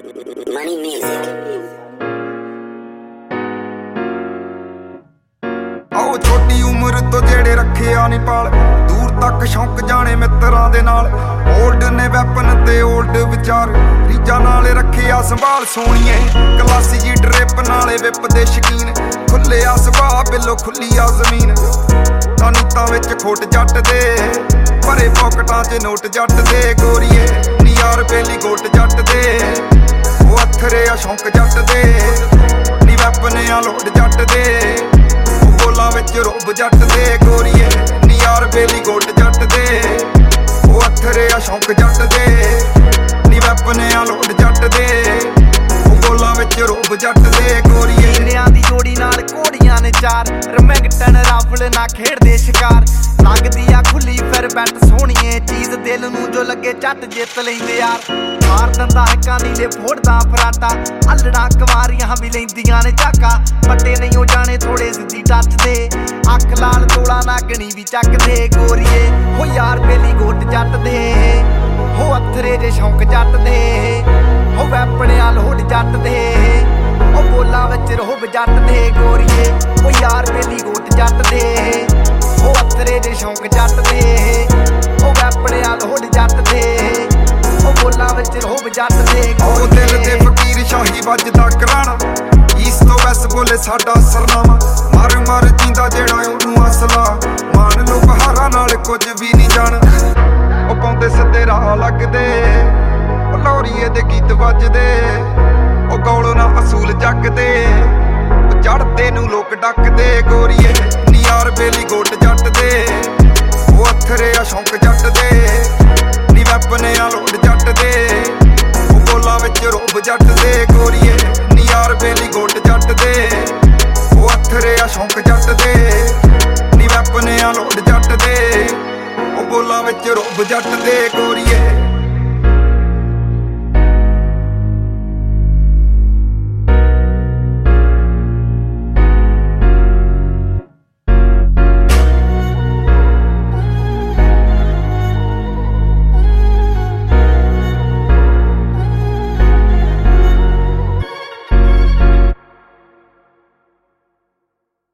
Money music. आओ छोटी उम्र तो जेड़े रखे आ नी पाल दूर तक शौक जाने मित्रां दे नाल ओल्ड ने वैपन ते ओल्ड विचार रीजा नाल रखे आ संभाल सोनिए क्लासी जी ड्रिप नाले विप दे शकीन खुले आ सुभा बिलो खुली आ जमीन तानीतां विच खोट जट दे भरे पॉकेटां च नोट जट दे गोरीए नी यार बेली गोट जट दे ओ अथरे आ शौक जट दे नी वैपन आ लोड जट दे बोलां विच रुब जट दे गोरीए नी यार बेली गोट जट दे ओ अथरे आ शौक जट दे नी वैपन आ लोड जट दे ओ बोलां विच रुब जट दे गोरीए नीलियां दी जोड़ी नाल घोड़ियां ने चार रमैंगटन राफल ना खेड़दे शिकार लगदी आ खुली फिर बैट सोहणीए चीज दिल नूं जो लगे झट जित लैंदे यार मार दंदा हक्कां नीले फोड़दा फराटा अल्लड़ा कुवारियां भी लैंदियां ने झाका पट्टे नहीं हो जाने थोड़े सिद्धी टच दे अख लाल तोला नागणी भी चकदे गोरीए हो यार बेली गोट जट दे हो अथरे जे शौक जट दे हो वैपणिया लोड जट दे ओ बोलां विच रोहब जट दे गोरीए ओ यार बेली गोट जट दे ओ अथरे जे शौक जट दे ओ वैपणिया लोड जट दे ओ बोलां विच रोहब जट दे ओ दिल दे फकीर शाही वजदा कराना ईस्ट तो वैस बोले साडा सरनामा मर मर जींदा जेड़ा ओनू असला मान लो बहारा नाल कुछ भी नहीं जाना ओ पाउंदे सिद्धे राह लगदे ओ लौरीए दे गीत वजदे ओ गौलों ना असूल जगदे ओ चढ़दे नू लोक डकदे गोरीए नी यार बेली गोट जट दे ओ अथरे आ शौक जट दे नी वैपन आ लोड जट दे ओ बोलां विच रुब जट दे गोरीए नी यार बेली गोट जट दे ओ अथरे आ शौक जट दे नी वैपन आ लोड जट दे ओ बोलां विच रुब जट दे गोरीए